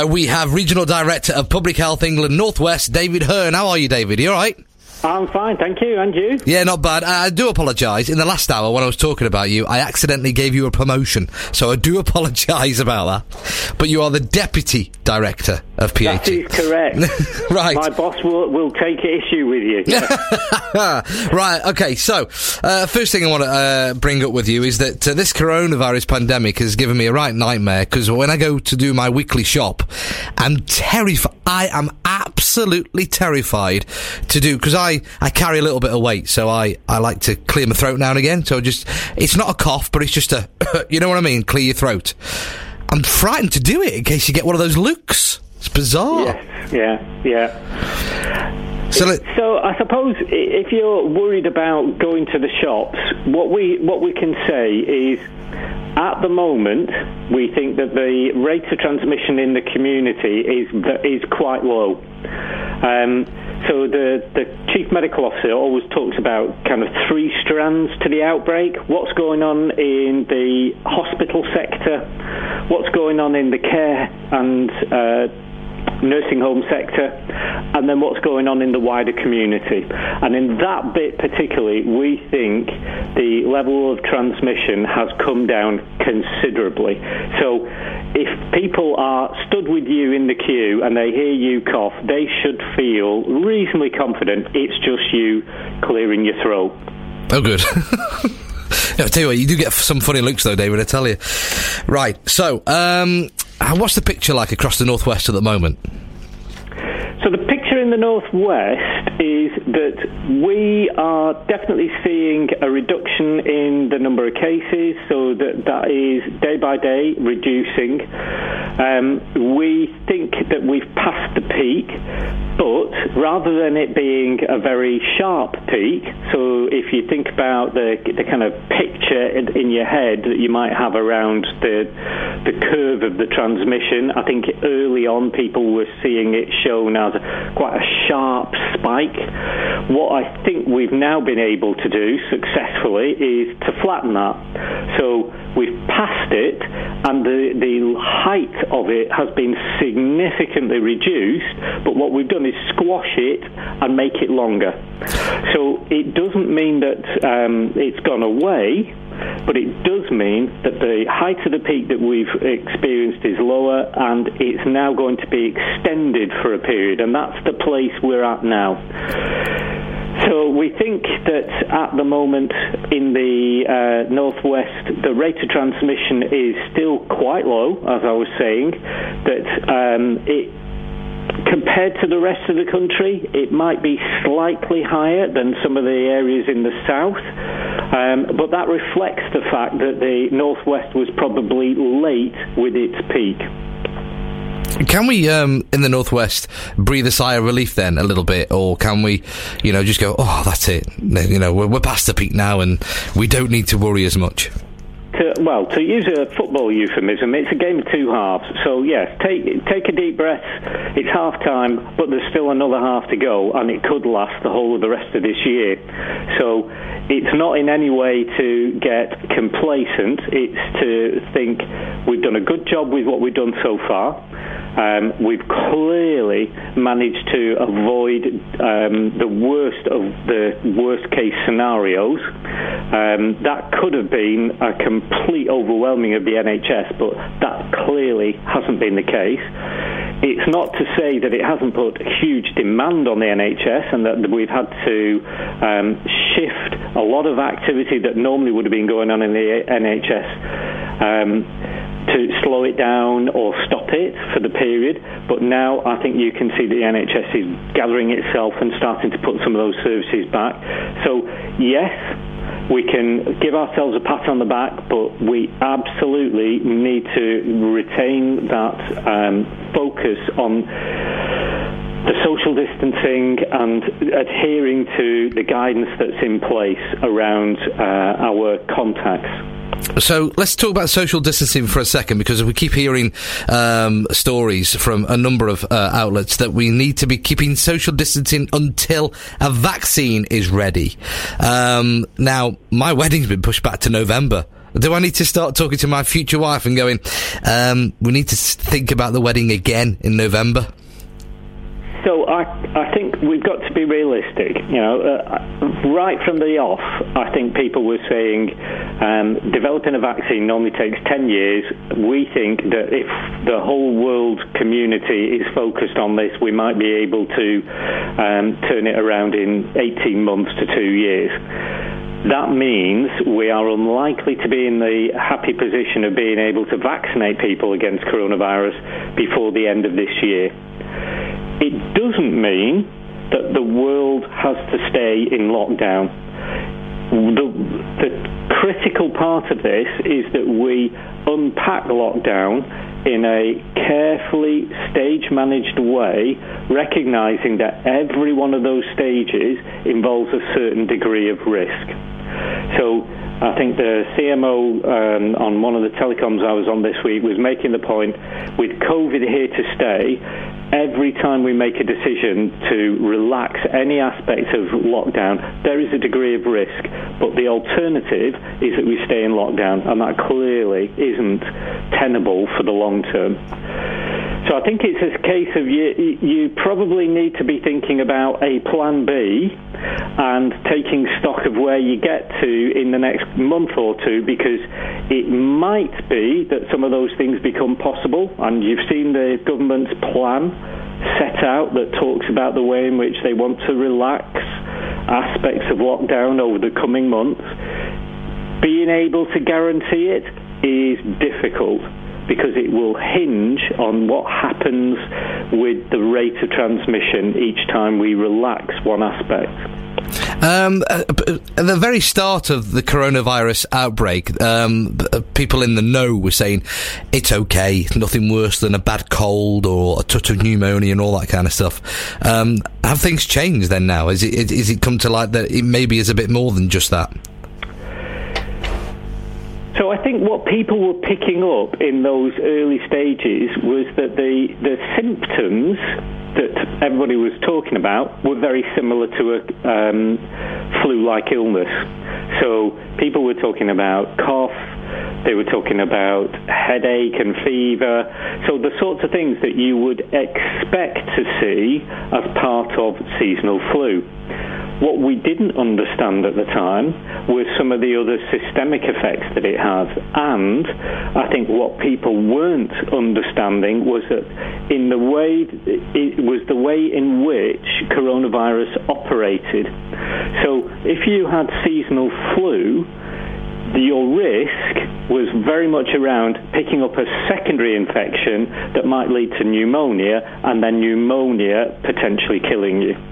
we have Regional Director of Public Health England North West, David Hearn. How are you, David? You all right? I'm fine, thank you. And you? Yeah, not bad. I do apologise. In the last hour, when I was talking about you, I accidentally gave you a promotion, so I do apologise about that. But you are the Deputy Director of PHE. That is correct. Right. My boss will take issue with you. Right, okay, so, first thing I want to bring up with you is that this coronavirus pandemic has given me a right nightmare, because when I go to do my weekly shop, I'm terrified. I am absolutely terrified to do, because I carry a little bit of weight, so I like to clear my throat now and again, so it's not a cough, but it's just a, you know what I mean, clear your throat. I'm frightened to do it in case you get one of those looks. It's bizarre. Yeah. So I suppose if you're worried about going to the shops, what we can say is, at the moment, we think that the rate of transmission in the community is quite low. So the Chief Medical Officer always talks about kind of 3 strands to the outbreak. What's going on in the hospital sector, what's going on in the care and nursing home sector, and then what's going on in the wider community. And in that bit particularly, we think the level of transmission has come down considerably. So if people are stood with you in the queue and they hear you cough, they should feel reasonably confident it's just you clearing your throat. Oh, good. I'll tell you what, you do get some funny looks though, David, I tell you. Right, so, what's the picture like across the Northwest at the moment? So the picture in the Northwest is that we are definitely seeing a reduction in the number of cases, so that is day by day reducing. We think that we've passed the peak, but rather than it being a very sharp peak, so if you think about the kind of picture in your head that you might have around the curve of the transmission, I think early on people were seeing it shown as quite a sharp spike. What I think we've now been able to do successfully is to flatten that. So we've passed it, and the height of it has been significantly reduced, but what we've done is squash it and make it longer. So it doesn't mean that it's gone away, but it does mean that the height of the peak that we've experienced is lower, and it's now going to be extended for a period, and that's the place we're at now. So we think that at the moment in the Northwest, the rate of transmission is still quite low, as I was saying, that it compared to the rest of the country, it might be slightly higher than some of the areas in the south, but that reflects the fact that the Northwest was probably late with its peak. Can we, in the Northwest, breathe a sigh of relief then a little bit, or can we, just go, oh, that's it, we're past the peak now and we don't need to worry as much? To use a football euphemism, it's a game of 2 halves. So, yes, take a deep breath. It's half-time, but there's still another half to go, and it could last the whole of the rest of this year. So it's not in any way to get complacent. It's to think we've done a good job with what we've done so far. We've clearly managed to avoid the worst of the worst-case scenarios. That could have been a complete overwhelming of the NHS, but that clearly hasn't been the case. It's not to say that it hasn't put huge demand on the NHS and that we've had to shift a lot of activity that normally would have been going on in the NHS to slow it down or stop it for the period. But now I think you can see the NHS is gathering itself and starting to put some of those services back. So, yes, we can give ourselves a pat on the back, but we absolutely need to retain that focus on the social distancing and adhering to the guidance that's in place around our contacts. So let's talk about social distancing for a second, because we keep hearing stories from a number of outlets that we need to be keeping social distancing until a vaccine is ready. Now, my wedding's been pushed back to November. Do I need to start talking to my future wife and going, we need to think about the wedding again in November? So I think we've got to be realistic. Right from the off, I think people were saying developing a vaccine normally takes 10 years. We think that if the whole world community is focused on this, we might be able to turn it around in 18 months to 2 years. That means we are unlikely to be in the happy position of being able to vaccinate people against coronavirus before the end of this year. It doesn't mean that the world has to stay in lockdown. The critical part of this is that we unpack lockdown in a carefully stage-managed way, recognizing that every one of those stages involves a certain degree of risk. So I think the CMO on one of the telecoms I was on this week was making the point, with COVID here to stay, every time we make a decision to relax any aspect of lockdown, there is a degree of risk. But the alternative is that we stay in lockdown, and that clearly isn't tenable for the long term. So I think it's a case of you probably need to be thinking about a plan B and taking stock of where you get to in the next month or two, because it might be that some of those things become possible, and you've seen the government's plan set out that talks about the way in which they want to relax aspects of lockdown over the coming months. Being able to guarantee it is difficult, because it will hinge on what happens with the rate of transmission each time we relax one aspect. At the very start of the coronavirus outbreak, people in the know were saying it's okay, nothing worse than a bad cold or a touch of pneumonia and all that kind of stuff. Have things changed then now? Is it come to light that it maybe is a bit more than just that? So I think what people were picking up in those early stages was that the symptoms that everybody was talking about were very similar to a flu-like illness. So people were talking about cough, they were talking about headache and fever, so the sorts of things that you would expect to see as part of seasonal flu. What we didn't understand at the time were some of the other systemic effects that it has. And I think what people weren't understanding was that it was the way in which coronavirus operated. So if you had seasonal flu, your risk was very much around picking up a secondary infection that might lead to pneumonia, and then pneumonia potentially killing you.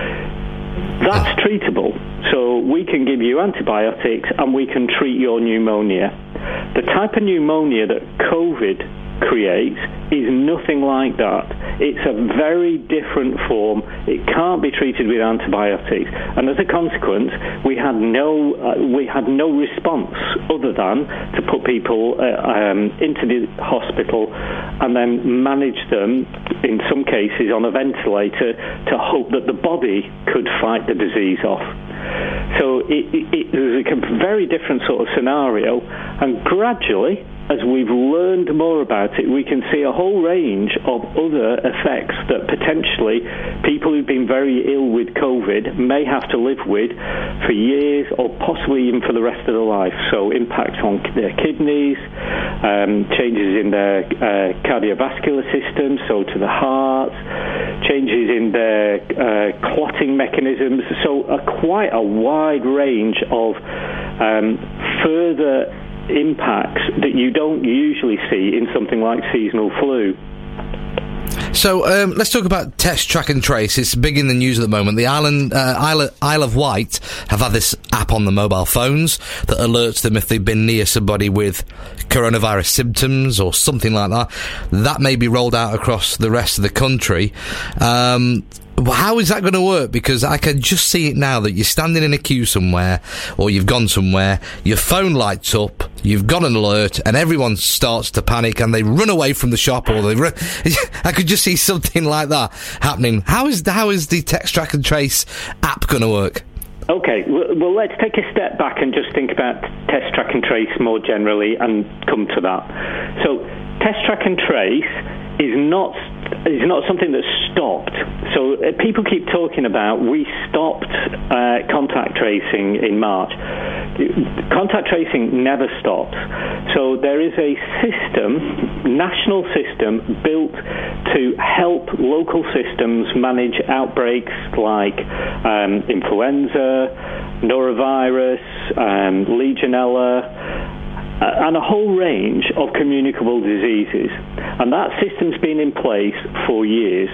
That's treatable, so we can give you antibiotics and we can treat your pneumonia. The type of pneumonia that COVID creates is nothing like that. It's a very different form. It can't be treated with antibiotics, and as a consequence, we had no response other than to put people into the hospital and then manage them, in some cases on a ventilator, to hope that the body could fight the disease off. So it was a very different sort of scenario, and gradually, as we've learned more about it, we can see a whole range of other effects that potentially people who've been very ill with COVID may have to live with for years, or possibly even for the rest of their life. So impacts on their kidneys, changes in their cardiovascular system, so to the heart, changes in their clotting mechanisms. So quite a wide range of further impacts that you don't usually see in something like seasonal flu. So let's talk about Test Track and Trace. It's big in the news at the moment. The Isle of Wight have had this app on the mobile phones that alerts them if they've been near somebody with coronavirus symptoms or something like that. That may be rolled out across the rest of the country. How is that going to work? Because I can just see it now that you're standing in a queue somewhere, or you've gone somewhere, your phone lights up, you've got an alert, and everyone starts to panic and they run away from the shop, or I could just see something like that happening. How is the Test Track and Trace app going to work? Okay, well, let's take a step back and just think about test, track and trace more generally and come to that. So test, track and trace is not something that's stopped. So people keep talking about we stopped contact tracing in March. Contact tracing never stopped. So there is a system, national system, built to help local systems manage outbreaks like influenza, norovirus, Legionella, and a whole range of communicable diseases. And that system's been in place for years.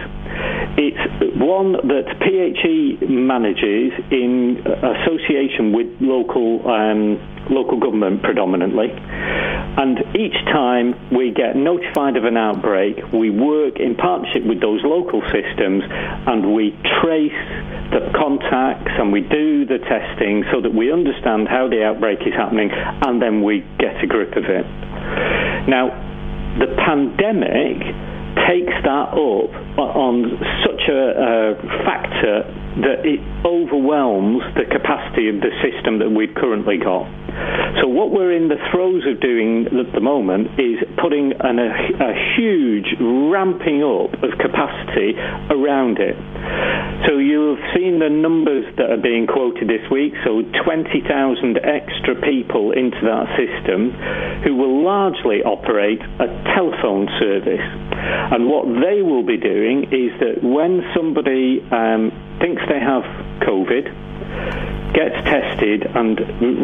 It's one that PHE manages in association with local government predominantly. And each time we get notified of an outbreak, we work in partnership with those local systems and we trace the contacts and we do the testing so that we understand how the outbreak is happening, and then we get a grip of it. Now, the pandemic takes that up on such a factor that it overwhelms the capacity of the system that we've currently got. So what we're in the throes of doing at the moment is putting a huge ramping up of capacity around it. So you've seen the numbers that are being quoted this week, so 20,000 extra people into that system who will largely operate a telephone service. And what they will be doing is that when somebody thinks they have COVID, gets tested and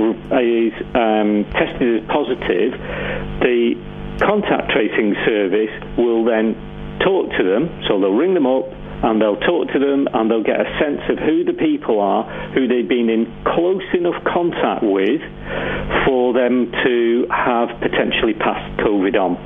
is tested as positive, the contact tracing service will then talk to them. So they'll ring them up and they'll talk to them and they'll get a sense of who the people are, who they've been in close enough contact with for them to have potentially passed COVID on.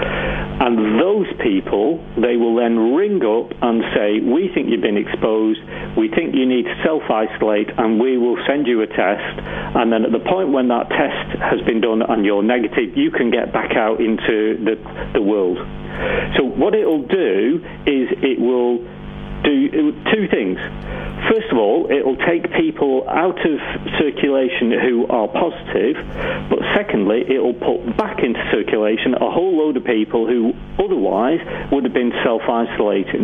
And those people, they will then ring up and say, we think you've been exposed, we think you need to self-isolate, and we will send you a test. And then at the point when that test has been done and you're negative, you can get back out into the world. So what it'll do is it will do two things. First of all, it will take people out of circulation who are positive, but secondly, it will put back into circulation a whole load of people who otherwise would have been self-isolating.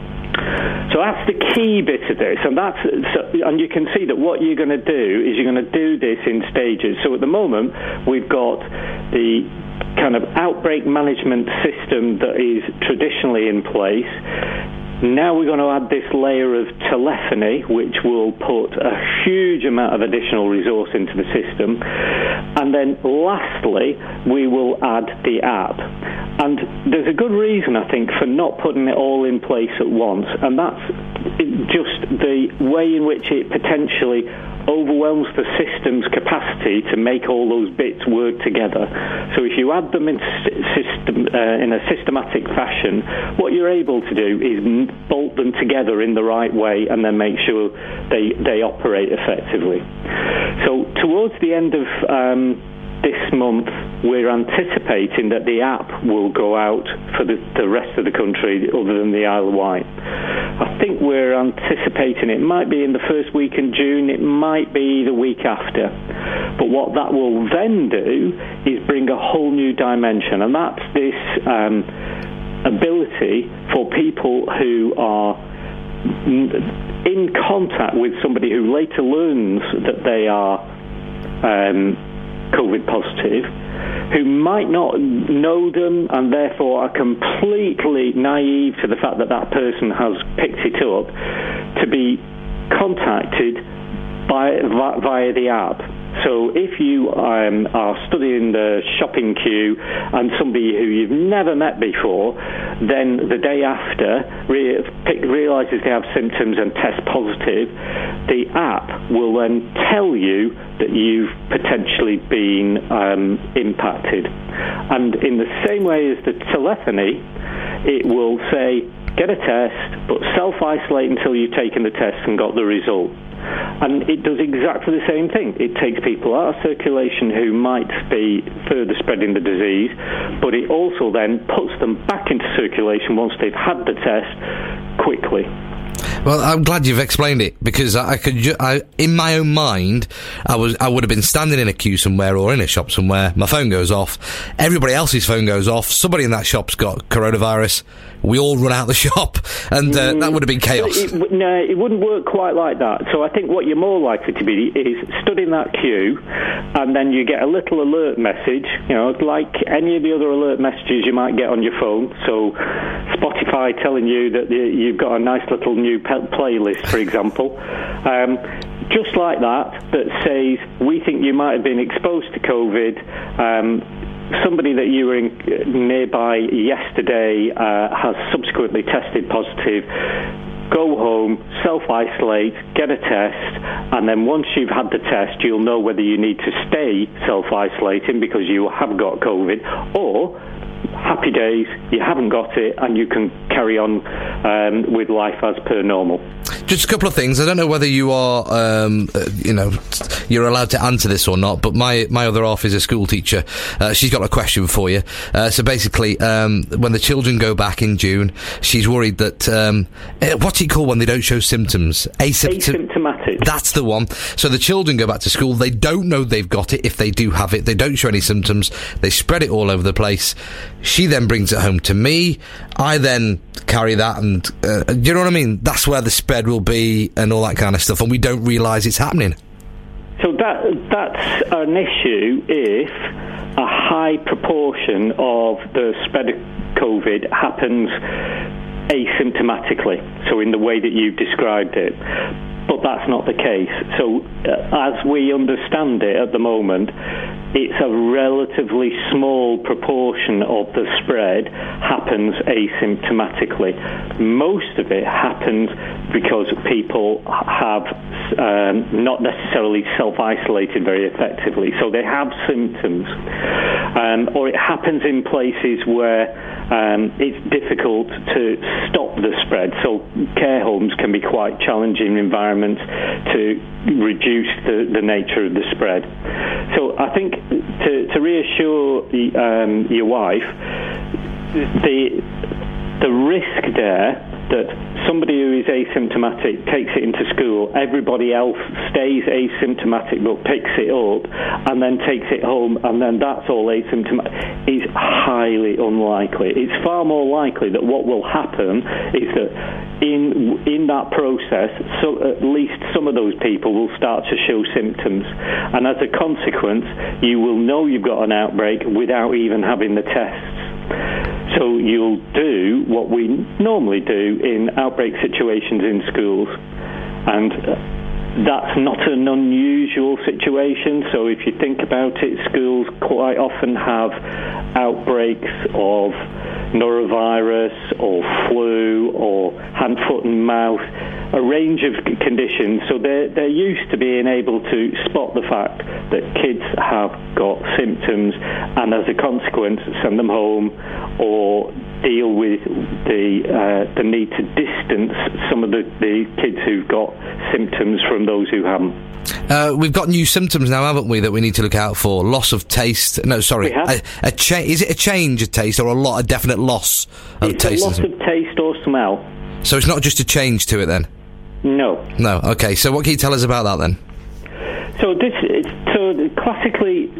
So that's the key bit of this, and you can see that what you're going to do is you're going to do this in stages. So at the moment, we've got the kind of outbreak management system that is traditionally in place. Now we're going to add this layer of telephony, which will put a huge amount of additional resource into the system. And then lastly, we will add the app. And there's a good reason, I think, for not putting it all in place at once. And that's just the way in which it potentially overwhelms the system's capacity to make all those bits work together. So if you add them in a systematic fashion, what you're able to do is bolt them together in the right way and then make sure they operate effectively. So towards the end of this month, we're anticipating that the app will go out for the rest of the country other than the Isle of Wight. I think we're anticipating it might be in the first week in June, it might be the week after. But what that will then do is bring a whole new dimension, and that's this ability for people who are in contact with somebody who later learns that they are COVID positive, who might not know them and therefore are completely naive to the fact that that person has picked it up, to be contacted via the app. So if you are studying the shopping queue and somebody who you've never met before, then the day after realises they have symptoms and test positive, the app will then tell you that you've potentially been impacted. And in the same way as the telephony, it will say, get a test, but self-isolate until you've taken the test and got the result. And it does exactly the same thing. It takes people out of circulation who might be further spreading the disease, but it also then puts them back into circulation once they've had the test quickly. Well, I'm glad you've explained it, because in my own mind, I would have been standing in a queue somewhere or in a shop somewhere. My phone goes off. Everybody else's phone goes off. Somebody in that shop's got coronavirus. We all run out the shop, and that would have been chaos. No, it wouldn't work quite like that. So I think what you're more likely to be is stood in that queue, and then you get a little alert message, like any of the other alert messages you might get on your phone. So Spotify telling you that you've got a nice little new playlist, for example. Just like that says, we think you might have been exposed to COVID. Somebody that you were nearby yesterday has subsequently tested positive. Go home, self-isolate, get a test, and then once you've had the test, you'll know whether you need to stay self-isolating because you have got COVID, or happy days, you haven't got it, and you can carry on with life as per normal. Just a couple of things. I don't know whether you are, you're allowed to answer this or not, but my other half is a school teacher. She's got a question for you. So basically, when the children go back in June, she's worried that, what's it called when they don't show symptoms? Asymptomatic. That's the one. So the children go back to school, they don't know they've got it. If they do have it, they don't show any symptoms. They spread it all over the place. She then brings it home to me. I then carry that, and do you know what I mean? That's where the spread will be and all that kind of stuff, and we don't realise it's happening. So that's an issue if a high proportion of the spread of COVID happens asymptomatically, so in the way that you've described it. But that's not the case. So as we understand it at the moment, it's a relatively small proportion of the spread happens asymptomatically. Most of it happens because people have not necessarily self-isolated very effectively. So they have symptoms. Or it happens in places where it's difficult to stop the spread. So care homes can be quite challenging environments to reduce the nature of the spread. So I think to reassure your wife, the risk there that somebody who is asymptomatic takes it into school, everybody else stays asymptomatic but picks it up and then takes it home, and then that's all asymptomatic, is highly unlikely. It's far more likely that what will happen is that in that process, so at least some of those people will start to show symptoms, and as a consequence, you will know you've got an outbreak without even having the tests. So you'll do what we normally do in outbreak situations in schools, and that's not an unusual situation. So if you think about it, schools quite often have outbreaks of norovirus or flu or hand, foot and mouth, a range of conditions. So they're used to being able to spot the fact that kids have got symptoms and as a consequence send them home or deal with the need to distance some of the kids who've got symptoms from those who haven't. We've got new symptoms now, haven't we, that we need to look out for? Loss of taste. No, sorry. Is it a change of taste or a definite loss of taste? It's a loss of taste or smell. So it's not just a change to it then? No. No, okay. So what can you tell us about that then? So classically,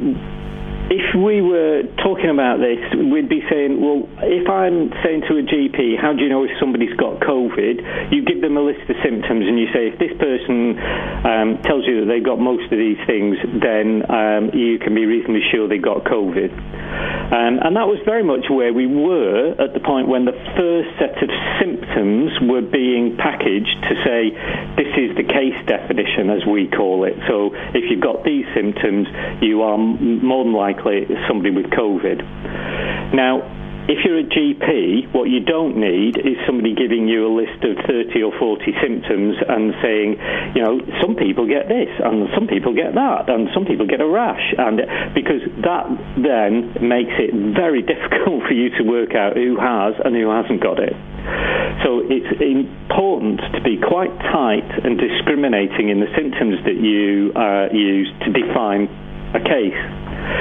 if we were talking about this, we'd be saying, well, if I'm saying to a GP, how do you know if somebody's got COVID? You give them a list of symptoms and you say, if this person tells you that they've got most of these things, then you can be reasonably sure they've got COVID. And that was very much where we were at the point when the first set of symptoms were being packaged to say, this is the case definition, as we call it. So if you've got these symptoms, you are more than likely somebody with COVID. Now, if you're a GP, what you don't need is somebody giving you a list of 30 or 40 symptoms and saying, some people get this, and some people get that, and some people get a rash, and because that then makes it very difficult for you to work out who has and who hasn't got it. So it's important to be quite tight and discriminating in the symptoms that you use to define a case.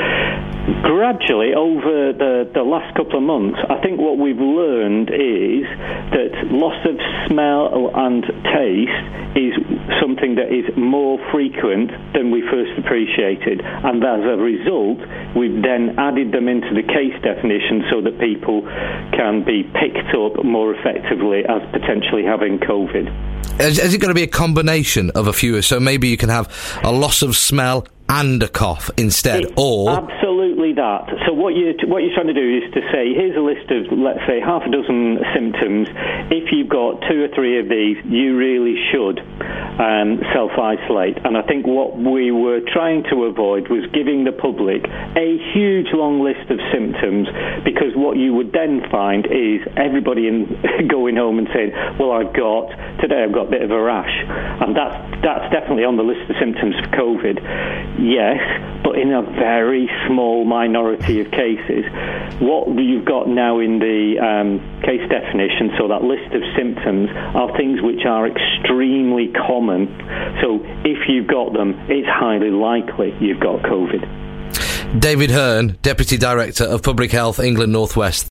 Gradually, over the last couple of months, I think what we've learned is that loss of smell and taste is something that is more frequent than we first appreciated. And as a result, we've then added them into the case definition so that people can be picked up more effectively as potentially having COVID. Is it going to be a combination of a few? So maybe you can have a loss of smell and a cough instead, or absolutely that. So what you're trying to do is to say, here's a list of, let's say, half a dozen symptoms. If you've got 2 or 3 of these, you really should self-isolate. And I think what we were trying to avoid was giving the public a huge long list of symptoms, because what you would then find is everybody going home and saying, well, today I've got a bit of a rash, and that's definitely on the list of symptoms for COVID. Yes, but in a very small minority of cases. What you've got now in the case definition, so that list of symptoms, are things which are extremely common. So if you've got them, it's highly likely you've got COVID. David Hearn, Deputy Director of Public Health England North West.